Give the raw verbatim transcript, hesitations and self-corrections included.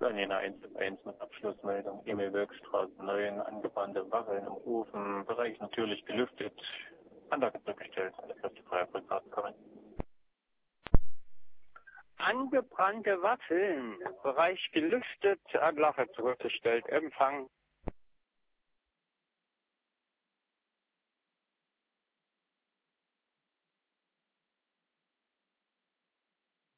Planina eins eins mit Abschlussmeldung, Emil-Wölkstraße neun, angebrannte Waffeln im Ofen, Bereich natürlich gelüftet, Anlage zurückgestellt, alle Kräfte frei abgebracht kommen. Angebrannte Waffeln, Bereich gelüftet, Anlage zurückgestellt, Empfang.